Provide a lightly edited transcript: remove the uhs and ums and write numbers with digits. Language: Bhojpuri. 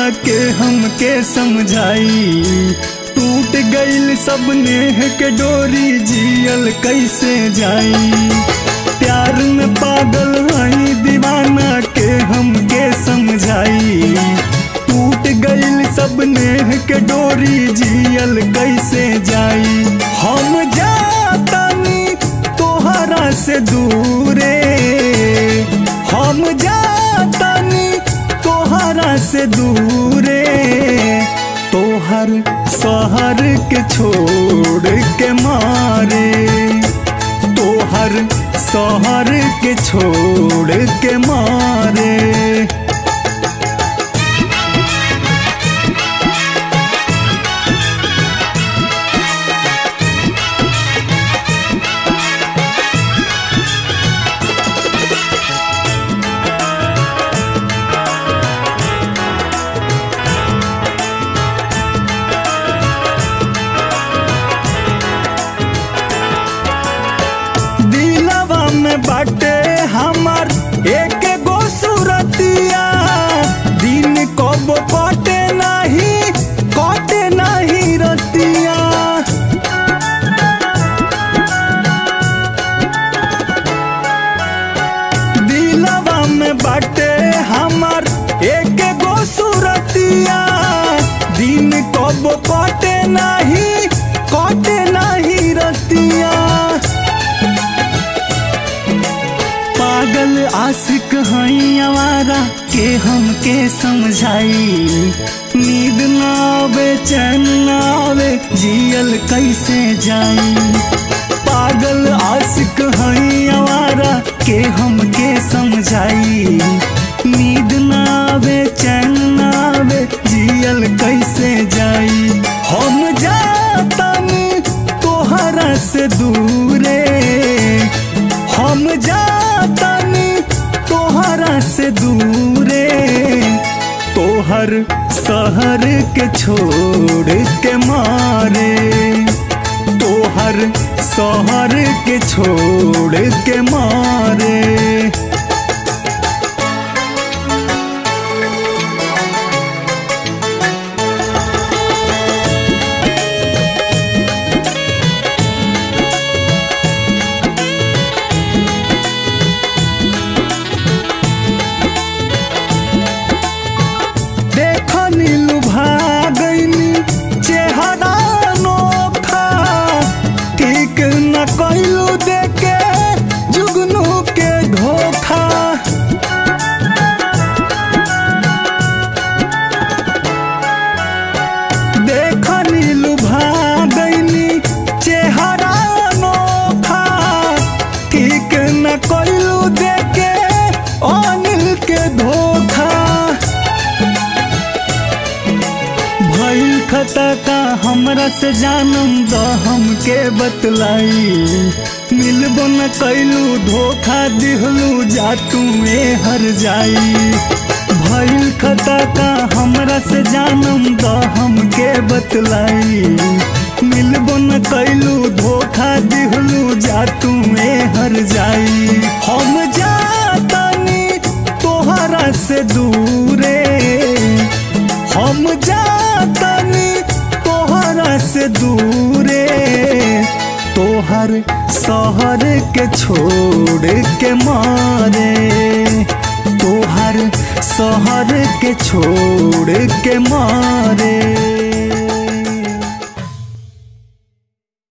के हमके समझाई। टूट गईल सब नेह के डोरी, जियल कैसे जाई। प्यार में पागल हई दीवाना के हमके समझाई। टूट गईल सब नेह के डोरी, जियल कैसे जाई। हम जातानी तोहरा से दूरे, हम जातानी तोहरा से दूरे। तोहर शहर के छोड़ के मारे, तोहर शहर के छोड़ के मारे। बाटे हमार एक गो सूरतिया, दिन कब कटे नहीं रतिया। दिलवा में बाटे हमार एक गो सूरतिया, दिन कब कटे नहीं रतिया। पागल आशिक हई आवारा के हमके समझाई। नींद ना आवे चैन ना आवे, जियल कैसे जाई। पागल आशिक हई आवारा के हमके समझाई। नींद ना आवे चैन ना आवे, जियल कैसे जाई। हम जातानी तोहरा से दूरे, हम जातानी तोहरा से दूरे। तोहर शहर के छोड़ के मारे, तोहर शहर के छोड़ के मारे। कोइलू देके अनिल के धोखा। भइल खता का हमरा से जानम द हमके बतलाई। मिलबो न कैलू धोखा दिहलू जा तुमे हर जाई। भइल खता का हमरा से जानम द हमके बतलाई। मिलबो न कैलू धोखा दिहलू जा तुमे हर जाई। हम जातानी तोहरा से दूरे, हम जातानी तोहरा से दूरे। तोहर शहर के छोड़ के मारे, तोहर शहर के छोड़ के मारे।